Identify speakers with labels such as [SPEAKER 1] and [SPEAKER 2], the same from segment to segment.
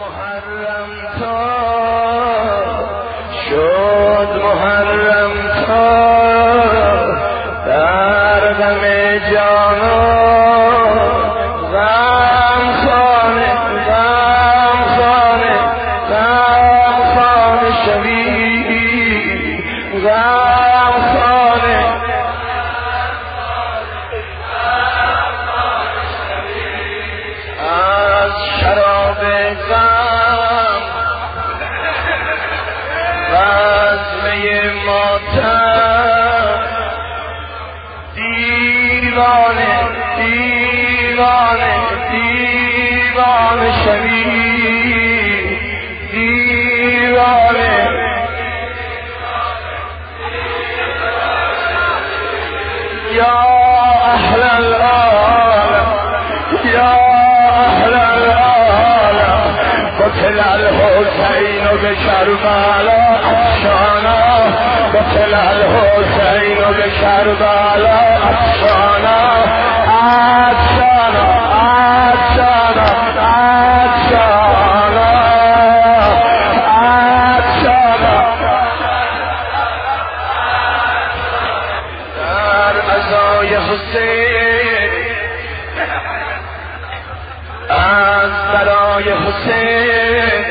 [SPEAKER 1] محرم تا در غم جانا غم خانه شوی غم خانه از شراب غم بزمه ماتم دیوانه شوی دیوانه یا اهل العالم قتل الحسین بکربلا افشانا قتل الحسین بکربلا افشانا در عزای حسین از برای حسین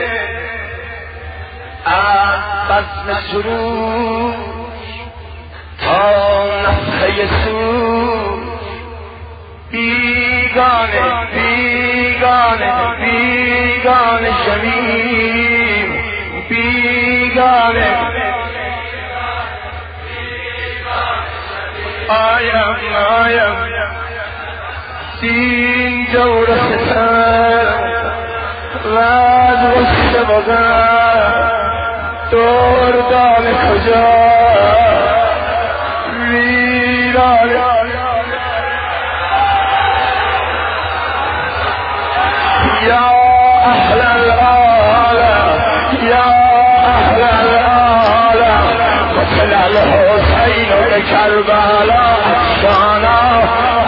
[SPEAKER 1] از بزم سروش تا نفخه سوش بیگانه شویم بیگانه آیم دین جور ستم و از وقت بازم دردان کجا ویرانه یا اهل العالم قتل الحسین بکربلا افشانا